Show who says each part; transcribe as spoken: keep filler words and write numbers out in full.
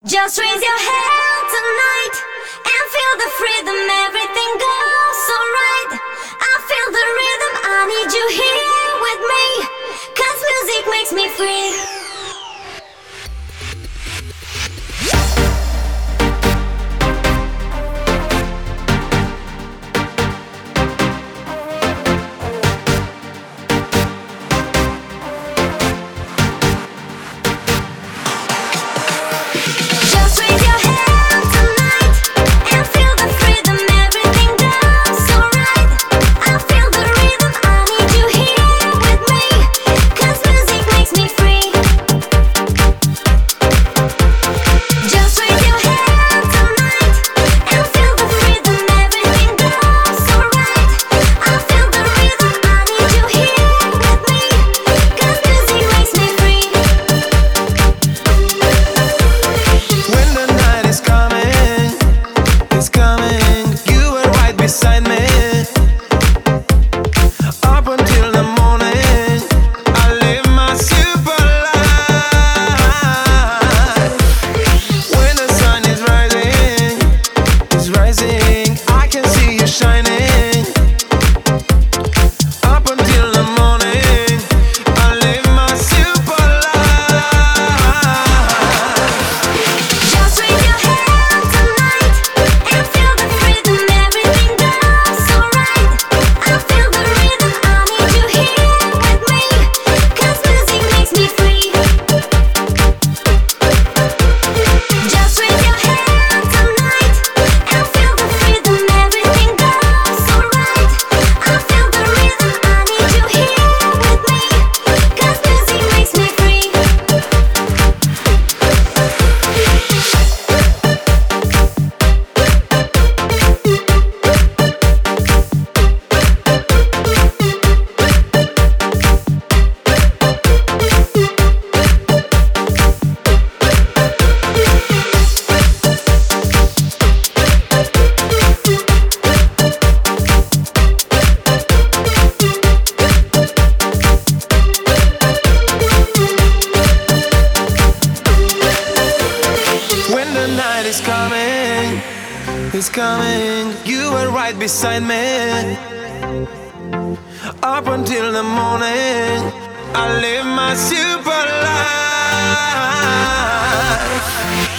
Speaker 1: Just raise your hand tonight and feel the freedom, everything goes so right. I feel the rhythm, I need you here with me, 'cause music makes me free.
Speaker 2: It's coming, you were right beside me. Up until the morning, I live my super life.